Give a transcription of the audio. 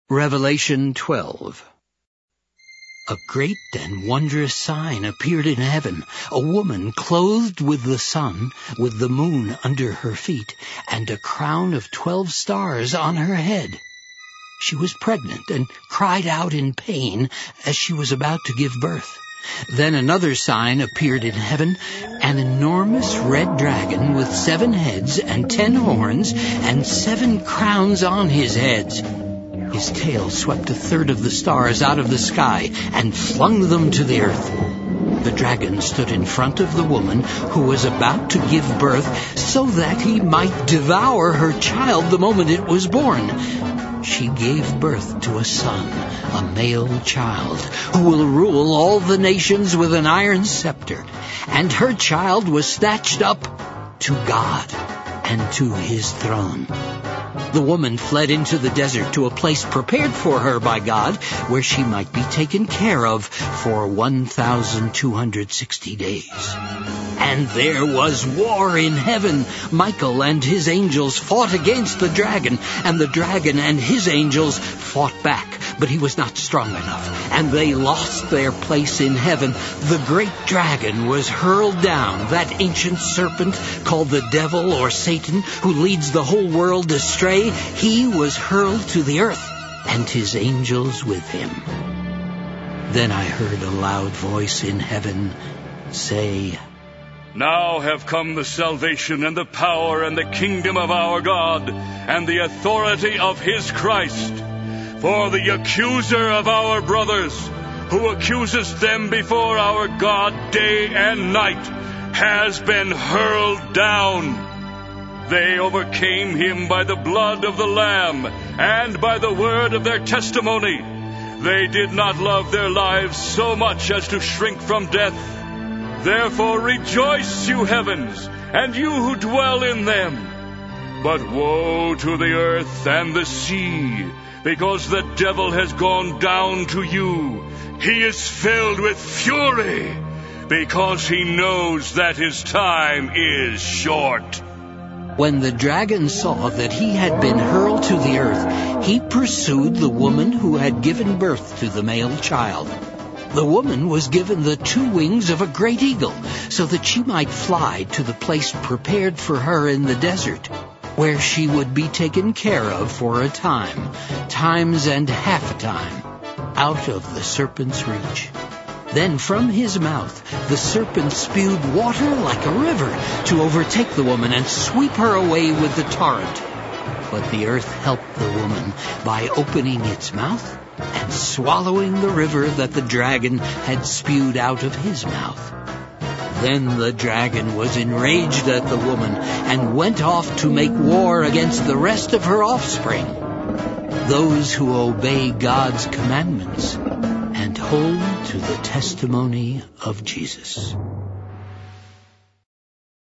Revelation 12. A great and wondrous sign appeared in heaven, a woman clothed with the sun, with the moon under her feet, and a crown of 12 stars on her head. She was pregnant and cried out in pain as she was about to give birth. Then another sign appeared in heaven, an enormous red dragon with 7 heads and 10 horns and 7 crowns on his heads. His tail swept 1/3 of the stars out of the sky and flung them to the earth. The dragon stood in front of the woman who was about to give birth so that he might devour her child the moment it was born. She gave birth to a son, a male child, who will rule all the nations with an iron scepter. And her child was snatched up to God and to his throne. The woman fled into the desert to a place prepared for her by God, where she might be taken care of for 1,260 days. And there was war in heaven. Michael and his angels fought against the dragon, and the dragon and his angels fought back, but he was not strong enough, and they lost their place in heaven. The great dragon was hurled down, that ancient serpent called the devil or Satan, who leads the whole world astray. He was hurled to the earth, and his angels with him. Then I heard a loud voice in heaven say, "Now have come the salvation and the power and the kingdom of our God and the authority of his Christ. For the accuser of our brothers, who accuses them before our God day and night, has been hurled down. They overcame him by the blood of the Lamb and by the word of their testimony. They did not love their lives so much as to shrink from death. Therefore rejoice, you heavens, and you who dwell in them. But woe to the earth and the sea, because the devil has gone down to you. He is filled with fury, because he knows that his time is short." When the dragon saw that he had been hurled to the earth, he pursued the woman who had given birth to the male child. The woman was given the 2 wings of a great eagle, so that she might fly to the place prepared for her in the desert, where she would be taken care of for a time, times and half a time, out of the serpent's reach. Then from his mouth the serpent spewed water like a river to overtake the woman and sweep her away with the torrent. But the earth helped the woman by opening its mouth and swallowing the river that the dragon had spewed out of his mouth. Then the dragon was enraged at the woman and went off to make war against the rest of her offspring, those who obey God's commandments and hold to the testimony of Jesus.